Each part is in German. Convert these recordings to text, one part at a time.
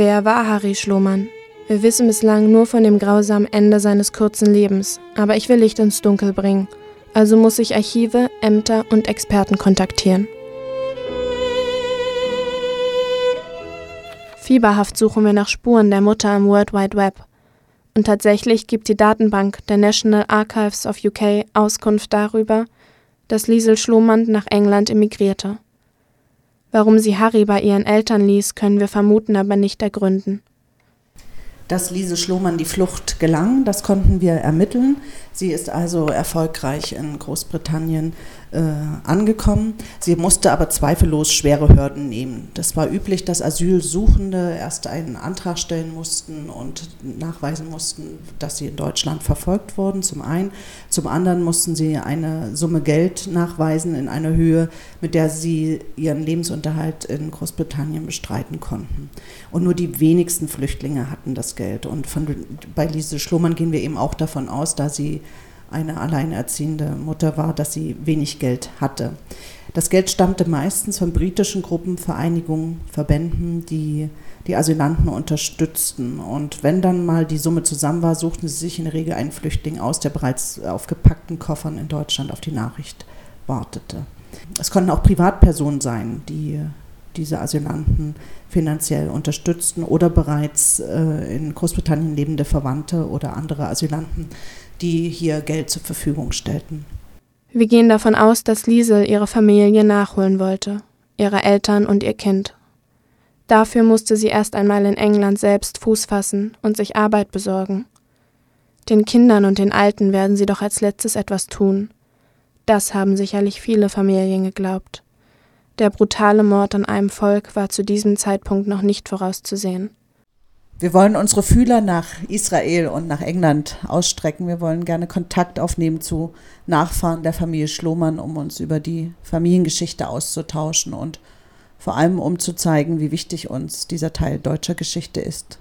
Wer war Harry Schloman? Wir wissen bislang nur von dem grausamen Ende seines kurzen Lebens, aber ich will Licht ins Dunkel bringen. Also muss ich Archive, Ämter und Experten kontaktieren. Fieberhaft suchen wir nach Spuren der Mutter im World Wide Web. Und tatsächlich gibt die Datenbank der National Archives of UK Auskunft darüber, dass Liesl Schloman nach England emigrierte. Warum sie Harry bei ihren Eltern ließ, können wir vermuten, aber nicht ergründen. Dass Liesl Schloman die Flucht gelang, das konnten wir ermitteln. Sie ist also erfolgreich in Großbritannien angekommen. Sie musste aber zweifellos schwere Hürden nehmen. Das war üblich, dass Asylsuchende erst einen Antrag stellen mussten und nachweisen mussten, dass sie in Deutschland verfolgt wurden, zum einen. Zum anderen mussten sie eine Summe Geld nachweisen in einer Höhe, mit der sie ihren Lebensunterhalt in Großbritannien bestreiten konnten. Und nur die wenigsten Flüchtlinge hatten das Geld. Und bei Liesl Schloman gehen wir eben auch davon aus, da sie eine alleinerziehende Mutter war, dass sie wenig Geld hatte. Das Geld stammte meistens von britischen Gruppen, Vereinigungen, Verbänden, die die Asylanten unterstützten. Und wenn dann mal die Summe zusammen war, suchten sie sich in der Regel einen Flüchtling aus, der bereits auf gepackten Koffern in Deutschland auf die Nachricht wartete. Es konnten auch Privatpersonen sein, die diese Asylanten finanziell unterstützten oder bereits in Großbritannien lebende Verwandte oder andere Asylanten, die hier Geld zur Verfügung stellten. Wir gehen davon aus, dass Liesl ihre Familie nachholen wollte, ihre Eltern und ihr Kind. Dafür musste sie erst einmal in England selbst Fuß fassen und sich Arbeit besorgen. Den Kindern und den Alten werden sie doch als letztes etwas tun. Das haben sicherlich viele Familien geglaubt. Der brutale Mord an einem Volk war zu diesem Zeitpunkt noch nicht vorauszusehen. Wir wollen unsere Fühler nach Israel und nach England ausstrecken. Wir wollen gerne Kontakt aufnehmen zu Nachfahren der Familie Schloman, um uns über die Familiengeschichte auszutauschen und vor allem um zu zeigen, wie wichtig uns dieser Teil deutscher Geschichte ist.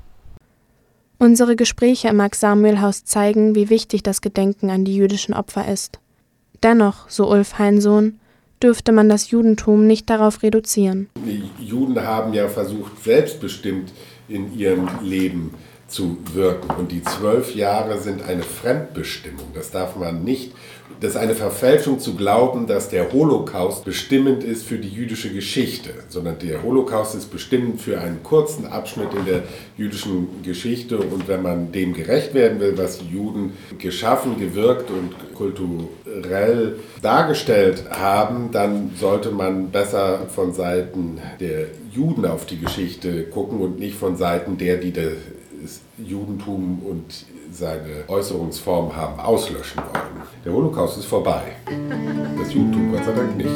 Unsere Gespräche im Max-Samuel-Haus zeigen, wie wichtig das Gedenken an die jüdischen Opfer ist. Dennoch, so Ulf Heinsohn, dürfte man das Judentum nicht darauf reduzieren. Die Juden haben ja versucht, selbstbestimmt in ihrem Leben zu wirken. Und die 12 Jahre sind eine Fremdbestimmung. Das darf man nicht. Das ist eine Verfälschung zu glauben, dass der Holocaust bestimmend ist für die jüdische Geschichte, sondern der Holocaust ist bestimmend für einen kurzen Abschnitt in der jüdischen Geschichte. Und wenn man dem gerecht werden will, was die Juden geschaffen, gewirkt und kulturell dargestellt haben, dann sollte man besser von Seiten der Juden auf die Geschichte gucken und nicht von Seiten der, die das Judentum und seine Äußerungsform haben auslöschen wollen. Der Holocaust ist vorbei. Das Judentum Gott sei Dank nicht.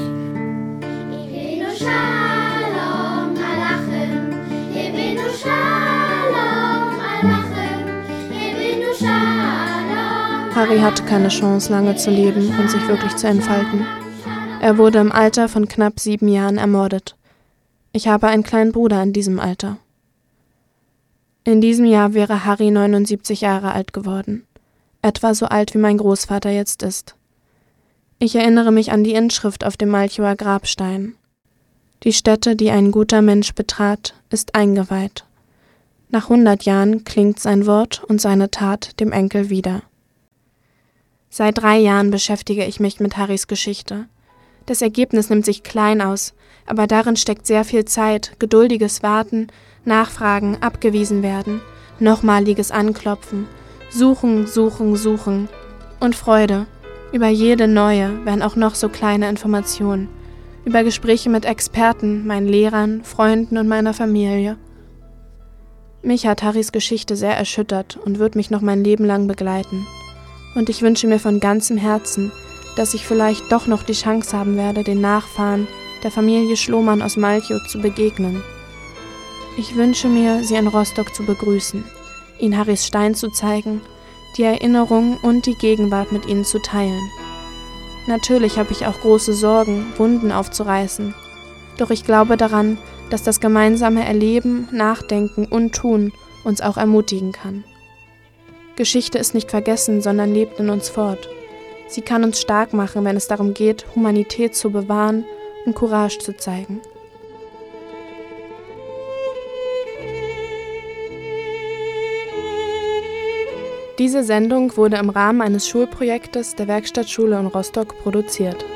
Harry hatte keine Chance, lange zu leben und sich wirklich zu entfalten. Er wurde im Alter von knapp 7 Jahren ermordet. Ich habe einen kleinen Bruder in diesem Alter. In diesem Jahr wäre Harry 79 Jahre alt geworden. Etwa so alt, wie mein Großvater jetzt ist. Ich erinnere mich an die Inschrift auf dem Malchower Grabstein. Die Stätte, die ein guter Mensch betrat, ist eingeweiht. Nach 100 Jahren klingt sein Wort und seine Tat dem Enkel wieder. Seit 3 Jahren beschäftige ich mich mit Harrys Geschichte. Das Ergebnis nimmt sich klein aus, aber darin steckt sehr viel Zeit, geduldiges Warten, Nachfragen, abgewiesen werden, nochmaliges Anklopfen, suchen, suchen, suchen und Freude über jede neue, wenn auch noch so kleine Information, über Gespräche mit Experten, meinen Lehrern, Freunden und meiner Familie. Mich hat Harrys Geschichte sehr erschüttert und wird mich noch mein Leben lang begleiten. Und ich wünsche mir von ganzem Herzen, dass ich vielleicht doch noch die Chance haben werde, den Nachfahren der Familie Schloman aus Malchow zu begegnen. Ich wünsche mir, sie in Rostock zu begrüßen, ihnen Harrys Stein zu zeigen, die Erinnerung und die Gegenwart mit ihnen zu teilen. Natürlich habe ich auch große Sorgen, Wunden aufzureißen, doch ich glaube daran, dass das gemeinsame Erleben, Nachdenken und Tun uns auch ermutigen kann. Geschichte ist nicht vergessen, sondern lebt in uns fort. Sie kann uns stark machen, wenn es darum geht, Humanität zu bewahren und Courage zu zeigen. Diese Sendung wurde im Rahmen eines Schulprojektes der Werkstattschule in Rostock produziert.